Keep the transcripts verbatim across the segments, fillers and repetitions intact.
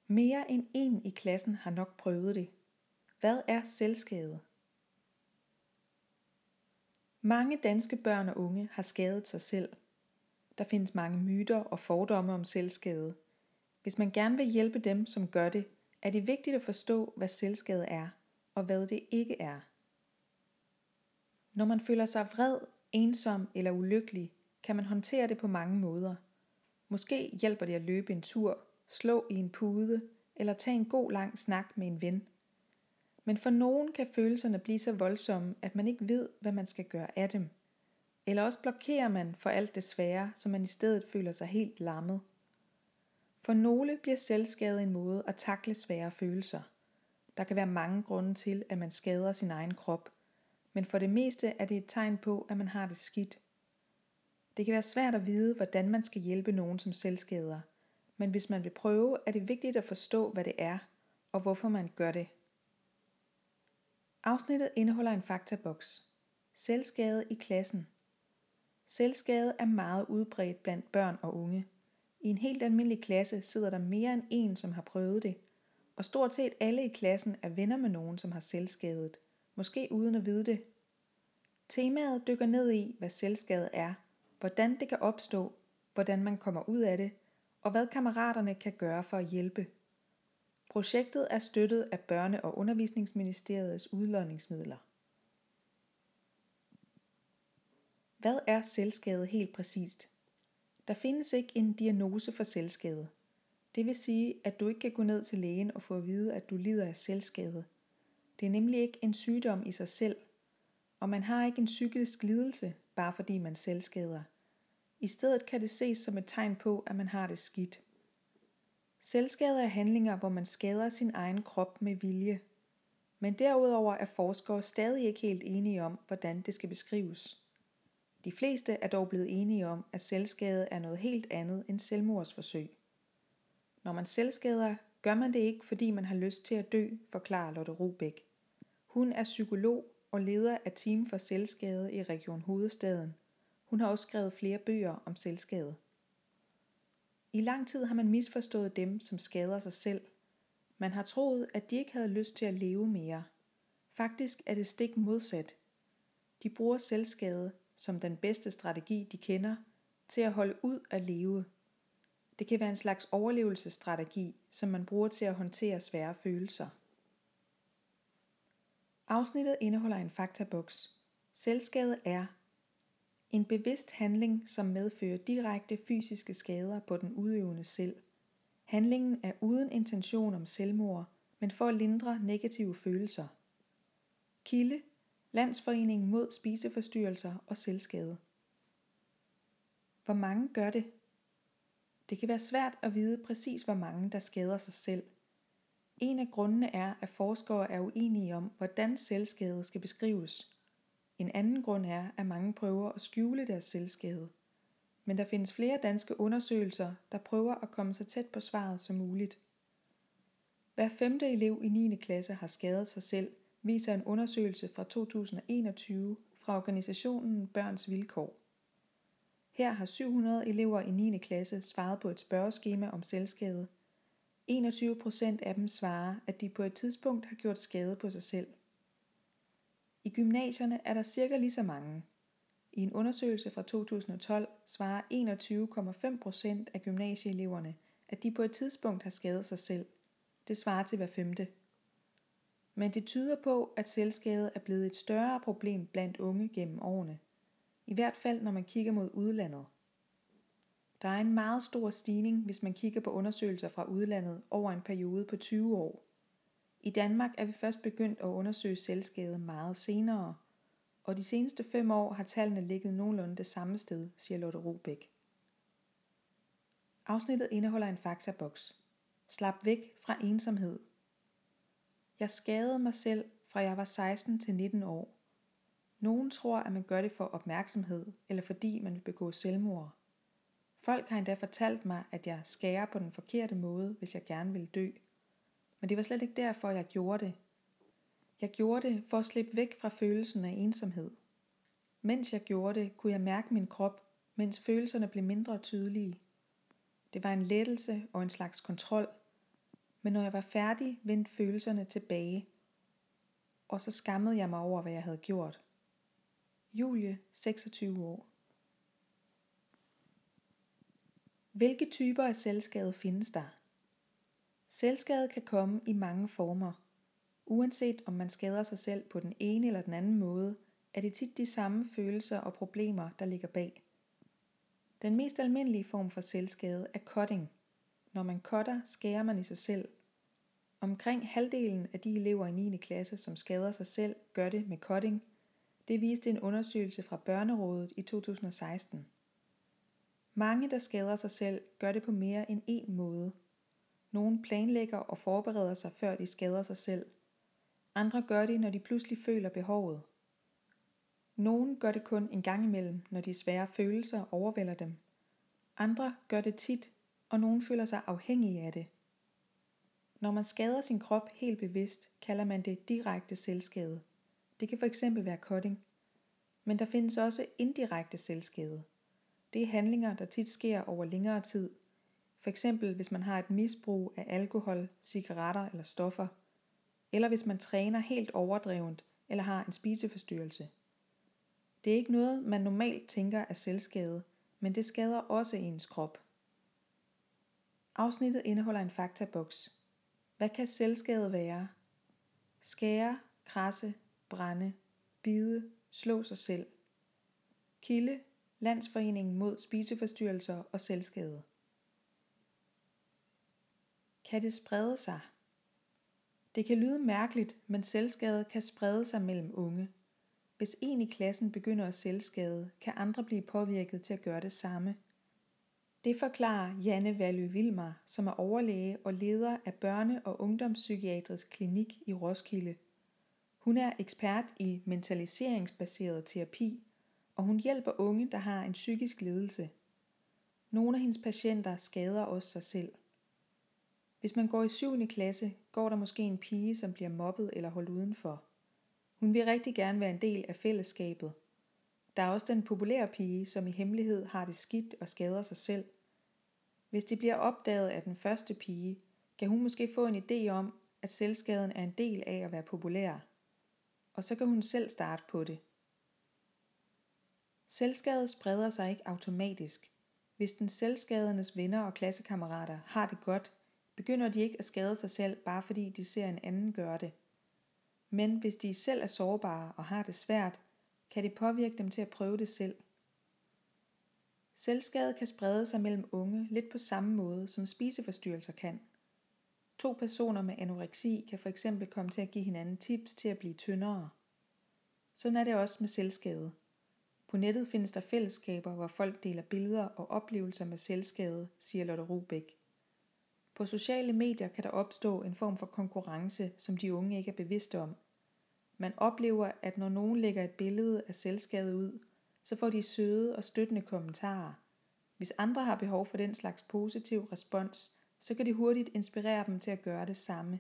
Mere end en i klassen har nok prøvet det. Hvad er selvskade? Mange danske børn og unge har skadet sig selv. Der findes mange myter og fordomme om selvskade. Hvis man gerne vil hjælpe dem, som gør det, er det vigtigt at forstå, hvad selvskade er, og hvad det ikke er. Når man føler sig vred, ensom eller ulykkelig, kan man håndtere det på mange måder. Måske hjælper det at løbe en tur, slå i en pude eller tage en god lang snak med en ven. Men for nogen kan følelserne blive så voldsomme, at man ikke ved, hvad man skal gøre af dem. Eller også blokerer man for alt det svære, så man i stedet føler sig helt lammet. For nogle bliver selvskade en måde at takle svære følelser. Der kan være mange grunde til, at man skader sin egen krop, men for det meste er det et tegn på, at man har det skidt. Det kan være svært at vide, hvordan man skal hjælpe nogen som selvskader, men hvis man vil prøve, er det vigtigt at forstå, hvad det er, og hvorfor man gør det. Afsnittet indeholder en faktaboks. Selvskade i klassen. Selvskade er meget udbredt blandt børn og unge. I en helt almindelig klasse sidder der mere end en, som har prøvet det, og stort set alle i klassen er venner med nogen, som har selvskadet, måske uden at vide det. Temaet dykker ned i, hvad selvskade er, hvordan det kan opstå, hvordan man kommer ud af det, og hvad kammeraterne kan gøre for at hjælpe. Projektet er støttet af Børne- og Undervisningsministeriets udlodningsmidler. Hvad er selvskade helt præcist? Der findes ikke en diagnose for selvskade. Det vil sige, at du ikke kan gå ned til lægen og få at vide, at du lider af selvskade. Det er nemlig ikke en sygdom i sig selv, og man har ikke en psykisk lidelse, bare fordi man selvskader. I stedet kan det ses som et tegn på, at man har det skidt. Selvskade er handlinger, hvor man skader sin egen krop med vilje. Men derudover er forskere stadig ikke helt enige om, hvordan det skal beskrives. De fleste er dog blevet enige om, at selvskade er noget helt andet end selvmordsforsøg. Når man selvskader, gør man det ikke, fordi man har lyst til at dø, forklarer Lotte Rubæk. Hun er psykolog og leder af Team for Selvskade i Region Hovedstaden. Hun har også skrevet flere bøger om selvskade. I lang tid har man misforstået dem, som skader sig selv. Man har troet, at de ikke havde lyst til at leve mere. Faktisk er det stik modsat. De bruger selvskade som den bedste strategi, de kender, til at holde ud at leve. Det kan være en slags overlevelsesstrategi, som man bruger til at håndtere svære følelser. Afsnittet indeholder en faktaboks. Selvskade er en bevidst handling, som medfører direkte fysiske skader på den udøvende selv. Handlingen er uden intention om selvmord, men for at lindre negative følelser. Kilde: Landsforeningen mod spiseforstyrrelser og selvskade. Hvor mange gør det? Det kan være svært at vide præcis hvor mange der skader sig selv. En af grundene er, at forskere er uenige om, hvordan selvskade skal beskrives. En anden grund er, at mange prøver at skjule deres selvskade. Men der findes flere danske undersøgelser, der prøver at komme så tæt på svaret som muligt. Hver femte elev i niende klasse har skadet sig selv, viser en undersøgelse fra to tusind og enogtyve fra organisationen Børns Vilkår. Her har syv hundrede elever i niende klasse svaret på et spørgeskema om selvskade. enogtyve procent af dem svarer, at de på et tidspunkt har gjort skade på sig selv. I gymnasierne er der cirka lige så mange. I en undersøgelse fra to tusind og tolv svarer enogtyve komma fem procent af gymnasieeleverne, at de på et tidspunkt har skadet sig selv. Det svarer til hver femte. Men det tyder på, at selvskade er blevet et større problem blandt unge gennem årene. I hvert fald når man kigger mod udlandet. Der er en meget stor stigning, hvis man kigger på undersøgelser fra udlandet over en periode på tyve år. I Danmark er vi først begyndt at undersøge selvskade meget senere, og de seneste fem år har tallene ligget nogenlunde det samme sted, siger Lotte Rubæk. Afsnittet indeholder en faktaboks. Slap væk fra ensomhed. Jeg skadede mig selv, fra jeg var seksten til nitten år. Nogen tror, at man gør det for opmærksomhed, eller fordi man vil begå selvmord. Folk har endda fortalt mig, at jeg skærer på den forkerte måde, hvis jeg gerne vil dø. Men det var slet ikke derfor, jeg gjorde det. Jeg gjorde det for at slippe væk fra følelsen af ensomhed. Mens jeg gjorde det, kunne jeg mærke min krop, mens følelserne blev mindre tydelige. Det var en lettelse og en slags kontrol. men når jeg var færdig, vendte følelserne tilbage, og så skammede jeg mig over, hvad jeg havde gjort. Julie, seksogtyve år. Hvilke typer af selvskade findes der? Selvskade kan komme i mange former. Uanset om man skader sig selv på den ene eller den anden måde, er det tit de samme følelser og problemer, der ligger bag. Den mest almindelige form for selvskade er cutting. Når man cutter, skærer man i sig selv. Omkring halvdelen af de elever i niende klasse, som skader sig selv, gør det med cutting. Det viste en undersøgelse fra Børnerådet i to tusind og seksten. Mange, der skader sig selv, gør det på mere end én måde. Nogle planlægger og forbereder sig, før de skader sig selv. Andre gør det, når de pludselig føler behovet. Nogle gør det kun en gang imellem, når de svære følelser overvælder dem. Andre gør det tit, og nogle føler sig afhængige af det. Når man skader sin krop helt bevidst, kalder man det direkte selvskade. Det kan fx være cutting. Men der findes også indirekte selvskade. Det er handlinger, der tit sker over længere tid. Fx hvis man har et misbrug af alkohol, cigaretter eller stoffer. Eller hvis man træner helt overdrevent eller har en spiseforstyrrelse. Det er ikke noget, man normalt tænker er selvskade, men det skader også ens krop. Afsnittet indeholder en faktaboks. Hvad kan selvskade være? Skære, krasse, brænde, bide, slå sig selv. Kilde, Landsforeningen mod spiseforstyrrelser og selvskade. Kan det sprede sig? Det kan lyde mærkeligt, men selvskade kan sprede sig mellem unge. Hvis en i klassen begynder at selvskade, kan andre blive påvirket til at gøre det samme. Det forklarer Janne Vallø Vilmar, som er overlæge og leder af Børne- og Ungdomspsykiatrisk Klinik i Roskilde. Hun er ekspert i mentaliseringsbaseret terapi, og hun hjælper unge, der har en psykisk lidelse. Nogle af hendes patienter skader også sig selv. Hvis man går i syvende klasse, går der måske en pige, som bliver mobbet eller holdt udenfor. Hun vil rigtig gerne være en del af fællesskabet. Der er også den populære pige, som i hemmelighed har det skidt og skader sig selv. Hvis det bliver opdaget af den første pige, kan hun måske få en idé om, at selvskaden er en del af at være populær. Og så kan hun selv starte på det. Selvskade spreder sig ikke automatisk. Hvis den selvskadendes venner og klassekammerater har det godt, begynder de ikke at skade sig selv, bare fordi de ser en anden gøre det. Men hvis de selv er sårbare og har det svært, kan det påvirke dem til at prøve det selv. Selvskade kan sprede sig mellem unge lidt på samme måde, som spiseforstyrrelser kan. To personer med anoreksi kan fx komme til at give hinanden tips til at blive tyndere. Sådan er det også med selvskade. På nettet findes der fællesskaber, hvor folk deler billeder og oplevelser med selvskade, siger Lotte Rubæk. På sociale medier kan der opstå en form for konkurrence, som de unge ikke er bevidste om. Man oplever, at når nogen lægger et billede af selvskade ud, så får de søde og støttende kommentarer. Hvis andre har behov for den slags positiv respons, så kan det hurtigt inspirere dem til at gøre det samme.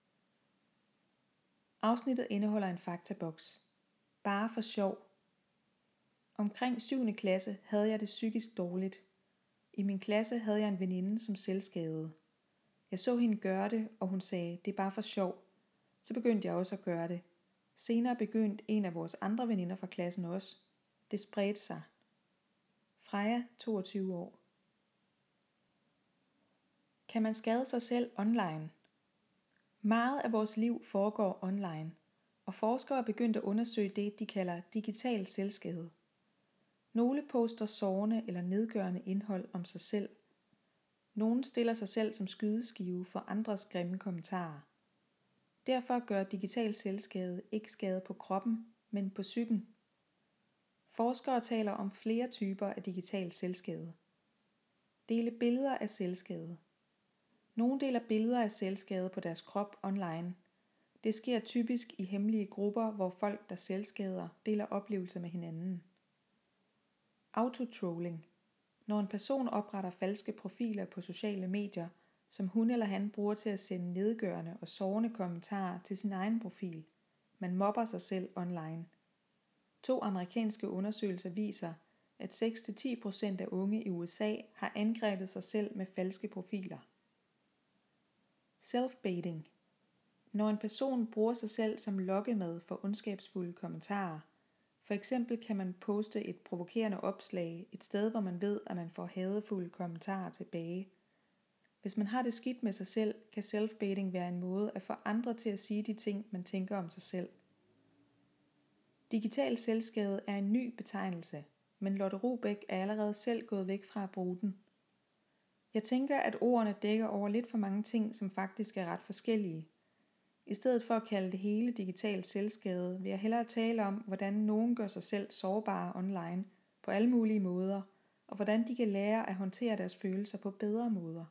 Afsnittet indeholder en faktaboks. Bare for sjov. Omkring syvende klasse havde jeg det psykisk dårligt. I min klasse havde jeg en veninde, som selvskadede. Jeg så hende gøre det, og hun sagde, det er bare for sjov. Så begyndte jeg også at gøre det. Senere begyndte en af vores andre veninder fra klassen også. Det spredte sig. Freja, toogtyve år. Kan man skade sig selv online? Meget af vores liv foregår online, og forskere er begyndt at undersøge det, de kalder digital selvskade. Nogle poster sårende eller nedgørende indhold om sig selv. Nogle stiller sig selv som skydeskive for andres grimme kommentarer. Derfor gør digital selvskade ikke skade på kroppen, men på psyken. Forskere taler om flere typer af digital selvskade. Dele billeder af selvskade. Nogle deler billeder af selvskade på deres krop online. Det sker typisk i hemmelige grupper, hvor folk, der selvskader, deler oplevelser med hinanden. Autotrolling. Når en person opretter falske profiler på sociale medier, som hun eller han bruger til at sende nedgørende og sårende kommentarer til sin egen profil. Man mobber sig selv online. To amerikanske undersøgelser viser, at seks til ti procent af unge i U S A har angrebet sig selv med falske profiler. Self-baiting. Når en person bruger sig selv som lokkemad for ondskabsfulde kommentarer. For eksempel kan man poste et provokerende opslag et sted, hvor man ved, at man får hadefulde kommentarer tilbage. Hvis man har det skidt med sig selv, kan self-baiting være en måde at få andre til at sige de ting, man tænker om sig selv. Digital selvskade er en ny betegnelse, men Lotte Robeck er allerede selv gået væk fra at bruge den. Jeg tænker, at ordene dækker over lidt for mange ting, som faktisk er ret forskellige. I stedet for at kalde det hele digital selvskade, vil jeg hellere tale om, hvordan nogen gør sig selv sårbare online på alle mulige måder, og hvordan de kan lære at håndtere deres følelser på bedre måder.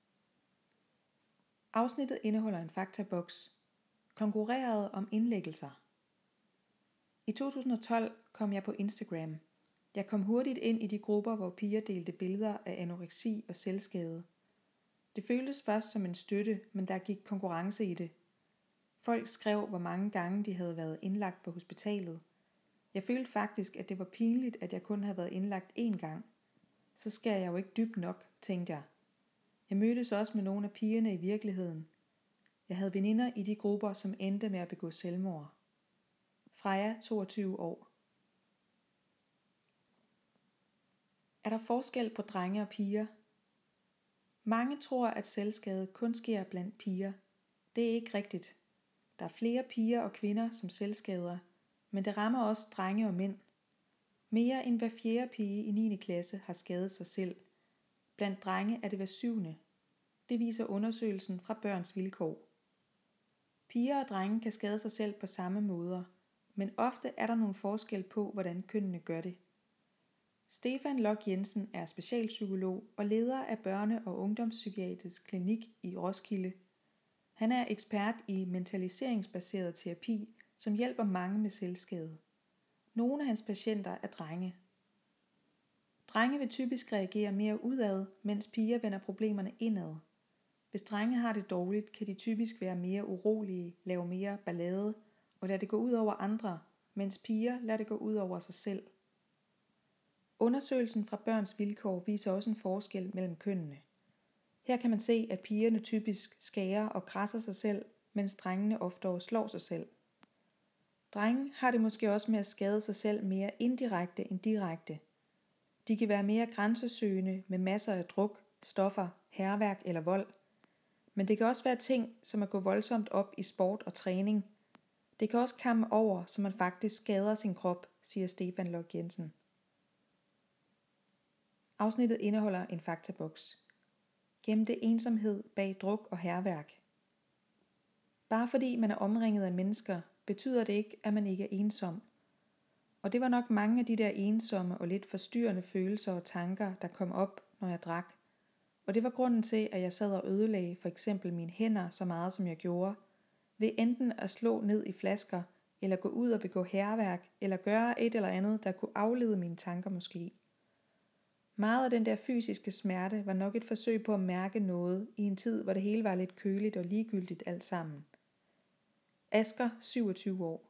Afsnittet indeholder en faktaboks. Konkurrerede om indlæggelser. I to tusind og tolv kom jeg på Instagram. Jeg kom hurtigt ind i de grupper, hvor piger delte billeder af anoreksi og selvskade. Det føltes først som en støtte, men der gik konkurrence i det. Folk skrev, hvor mange gange de havde været indlagt på hospitalet. Jeg følte faktisk, at det var pinligt, at jeg kun havde været indlagt én gang. Så skal jeg jo ikke dybt nok, tænkte jeg. Jeg mødtes også med nogle af pigerne i virkeligheden. Jeg havde veninder i de grupper, som endte med at begå selvmord. Freja, toogtyve år. Er der forskel på drenge og piger? Mange tror, at selvskade kun sker blandt piger. Det er ikke rigtigt. Der er flere piger og kvinder, som selvskader, men det rammer også drenge og mænd. Mere end hver fjerde pige i niende klasse har skadet sig selv. Blandt drenge er det hver syvende. Det viser undersøgelsen fra Børns Vilkår. Piger og drenge kan skade sig selv på samme måder, men ofte er der nogle forskel på, hvordan kønnene gør det. Stefan Lock Jensen er specialpsykolog og leder af børne- og ungdomspsykiatrisk klinik i Roskilde. Han er ekspert i mentaliseringsbaseret terapi, som hjælper mange med selvskade. Nogle af hans patienter er drenge. Drenge vil typisk reagere mere udad, mens piger vender problemerne indad. Hvis drenge har det dårligt, kan de typisk være mere urolige, lave mere ballade og lade det gå ud over andre, mens piger lader det gå ud over sig selv. Undersøgelsen fra Børns Vilkår viser også en forskel mellem kønnene. Her kan man se, at pigerne typisk skærer og krasser sig selv, mens drengene oftere slår sig selv. Drenge har det måske også med at skade sig selv mere indirekte end direkte. De kan være mere grænsesøgende med masser af druk, stoffer, hærværk eller vold. Men det kan også være ting, som at gå voldsomt op i sport og træning. Det kan også kamme over, så man faktisk skader sin krop, siger Stefan Lock Jensen. Afsnittet indeholder en faktaboks. Gemte ensomhed bag druk og hærværk. Bare fordi man er omringet af mennesker, betyder det ikke, at man ikke er ensom. Og det var nok mange af de der ensomme og lidt forstyrrende følelser og tanker, der kom op, når jeg drak. Og det var grunden til, at jeg sad og ødelagde for eksempel mine hænder så meget som jeg gjorde, ved enten at slå ned i flasker, eller gå ud og begå hærværk, eller gøre et eller andet, der kunne aflede mine tanker måske. Meget af den der fysiske smerte var nok et forsøg på at mærke noget i en tid, hvor det hele var lidt køligt og ligegyldigt alt sammen. Asger, syvogtyve år.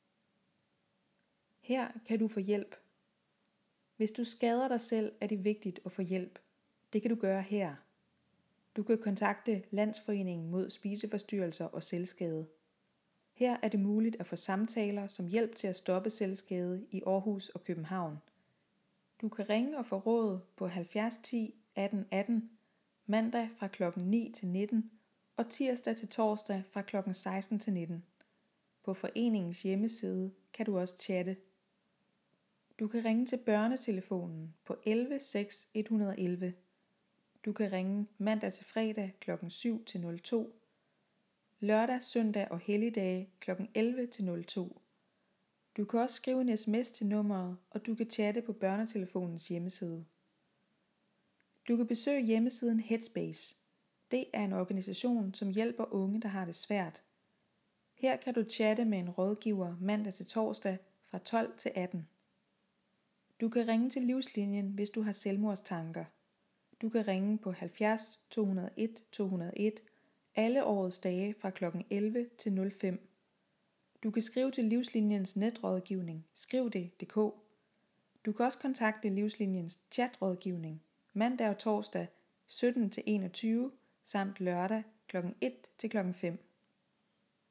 Her kan du få hjælp. Hvis du skader dig selv, er det vigtigt at få hjælp. Det kan du gøre her. Du kan kontakte Landsforeningen mod spiseforstyrrelser og selvskade. Her er det muligt at få samtaler som hjælp til at stoppe selvskade i Aarhus og København. Du kan ringe og få råd på halvfjerds ti atten atten, mandag fra klokken ni til nitten og tirsdag til torsdag fra klokken seksten til nitten. På foreningens hjemmeside kan du også chatte. Du kan ringe til børnetelefonen på elleve seks et et et. Du kan ringe mandag til fredag klokken syv til nul to, lørdag, søndag og helligdage klokken elleve til nul to. Du kan også skrive en sms til nummeret, og du kan chatte på børnetelefonens hjemmeside. Du kan besøge hjemmesiden Headspace. Det er en organisation, som hjælper unge, der har det svært. Her kan du chatte med en rådgiver mandag til torsdag fra tolv til atten. Du kan ringe til Livslinjen, hvis du har selvmordstanker. Du kan ringe på halvfjerds to hundrede og en to hundrede og en alle årets dage fra klokken elleve til nul fem. Du kan skrive til Livslinjens netrådgivning, skriv det punktum d k. Du kan også kontakte Livslinjens chatrådgivning mandag og torsdag sytten til enogtyve samt lørdag klokken et til klokken fem.